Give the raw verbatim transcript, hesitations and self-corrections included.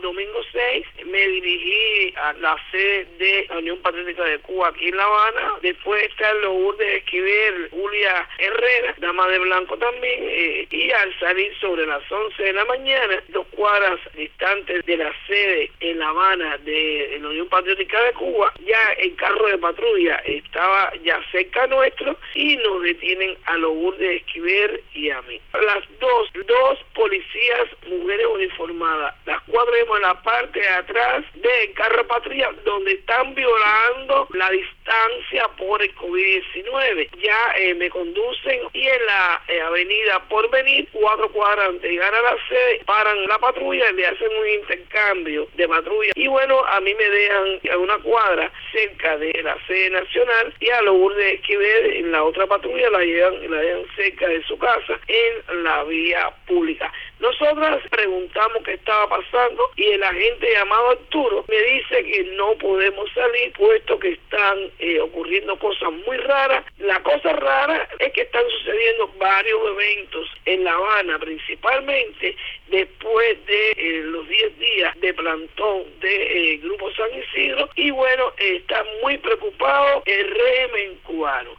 Domingo seis me dirigí a la sede de la Unión Patriótica de Cuba aquí en La Habana. Después está Lourdes Esquivel, Julia Herrera, dama de blanco también, eh, y al salir sobre las once de la mañana, dos cuadras distantes de la sede en La Habana de la Unión Patriótica de Cuba, ya el carro de patrulla estaba ya cerca nuestro y nos detienen a Lourdes Esquivel y a mí. Las dos, dos policías, mujeres uniformadas, las cuatro vemos en la parte de atrás del carro de patrulla donde están violando la distancia por el COVID diecinueve. Ya eh, me conducen y en la eh, avenida Porvenir, cuatro cuadras antes de llegar a la sede, paran la patrulla y le hacen un intercambio de patrulla. Y bueno, a mí me dejan a una cuadra cerca de la sede nacional y a Lourdes Esquivel en la otra patrulla la llevan, la llevan cerca de su casa en la vía pública. Nosotras preguntamos qué estaba pasando y el agente llamado Arturo me dice que no podemos salir puesto que están eh, ocurriendo cosas muy raras. La cosa rara es que están sucediendo varios eventos en La Habana, principalmente después de eh, los diez días de plantón de eh, Grupo San Isidro, y bueno, eh, está muy preocupado el régimen cubano.